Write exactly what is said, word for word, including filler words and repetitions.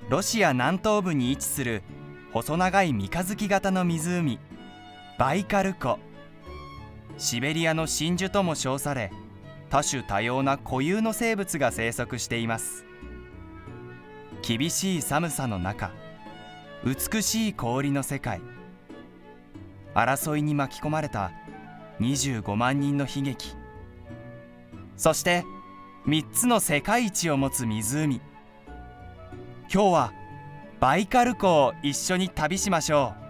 ロシア南東部に位置する細長い三日月型の湖、バイカル湖。シベリアの真珠とも称され、多種多様な固有の生物が生息しています。厳しい寒さの中、美しい氷の世界、争いに巻き込まれたにじゅうごまんにんの悲劇、そしてみっつの世界一を持つ湖。今日はバイカル湖を一緒に旅しましょう。